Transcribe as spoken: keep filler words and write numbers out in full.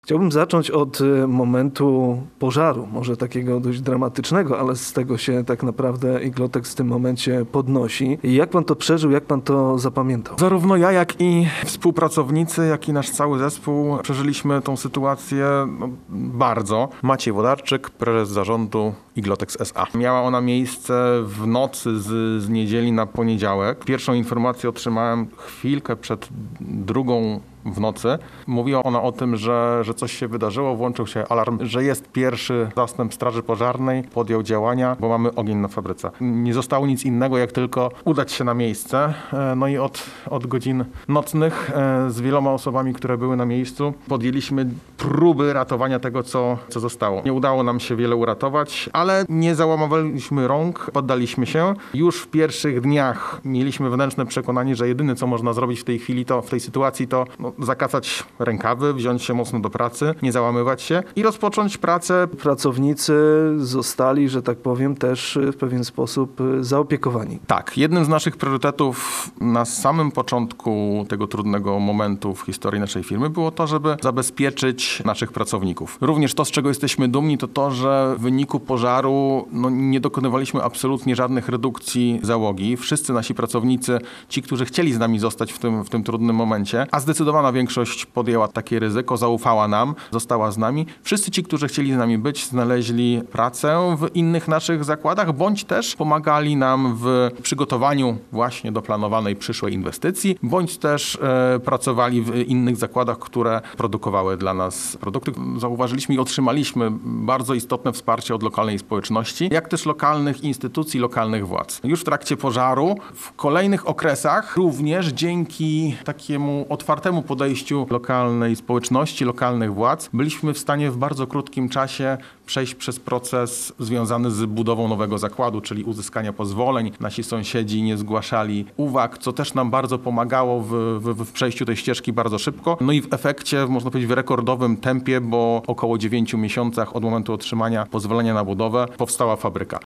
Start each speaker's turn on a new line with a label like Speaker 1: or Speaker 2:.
Speaker 1: Chciałbym zacząć od y, momentu pożaru, może takiego dość dramatycznego, ale z tego się tak naprawdę Iglotex w tym momencie podnosi. I jak pan to przeżył, jak pan to zapamiętał?
Speaker 2: Zarówno ja, jak i współpracownicy, jak i nasz cały zespół przeżyliśmy tą sytuację no, bardzo. Maciej Wodarczyk, prezes zarządu Iglotex S A. Miała ona miejsce w nocy z, z niedzieli na poniedziałek. Pierwszą informację otrzymałem chwilkę przed drugą w nocy. Mówiła ona o tym, że, że coś się wydarzyło, włączył się alarm, że jest pierwszy zastęp straży pożarnej, podjął działania, bo mamy ogień na fabryce. Nie zostało nic innego, jak tylko udać się na miejsce. No i od, od godzin nocnych z wieloma osobami, które były na miejscu, podjęliśmy próby ratowania tego, co, co zostało. Nie udało nam się wiele uratować, ale nie załamywaliśmy rąk, poddaliśmy się. Już w pierwszych dniach mieliśmy wewnętrzne przekonanie, że jedyne, co można zrobić w tej chwili, to w tej sytuacji, to no, zakasać rękawy, wziąć się mocno do pracy, nie załamywać się i rozpocząć pracę.
Speaker 1: Pracownicy zostali, że tak powiem, też w pewien sposób zaopiekowani.
Speaker 2: Tak, jednym z naszych priorytetów na samym początku tego trudnego momentu w historii naszej firmy było to, żeby zabezpieczyć naszych pracowników. Również to, z czego jesteśmy dumni, to to, że w wyniku pożaru no, nie dokonywaliśmy absolutnie żadnych redukcji załogi. Wszyscy nasi pracownicy, ci, którzy chcieli z nami zostać w tym, w tym trudnym momencie, a zdecydowana większość podjęła takie ryzyko, zaufała nam, została z nami. Wszyscy ci, którzy chcieli z nami być, znaleźli pracę w innych naszych zakładach, bądź też pomagali nam w przygotowaniu właśnie do planowanej przyszłej inwestycji, bądź też e, pracowali w innych zakładach, które produkowały dla nas produkty. Zauważyliśmy i otrzymaliśmy bardzo istotne wsparcie od lokalnej społeczności, jak też lokalnych instytucji, lokalnych władz. Już w trakcie pożaru, w kolejnych okresach, również dzięki takiemu otwartemu podejściu lokalnej społeczności, lokalnych władz, byliśmy w stanie w bardzo krótkim czasie przejść przez proces związany z budową nowego zakładu, czyli uzyskania pozwoleń. Nasi sąsiedzi nie zgłaszali uwag, co też nam bardzo pomagało w, w, w przejściu tej ścieżki bardzo szybko. No i w efekcie, można powiedzieć, w rekordowym tempie, bo około dziewięciu miesiącach od momentu otrzymania pozwolenia na budowę powstała fabryka.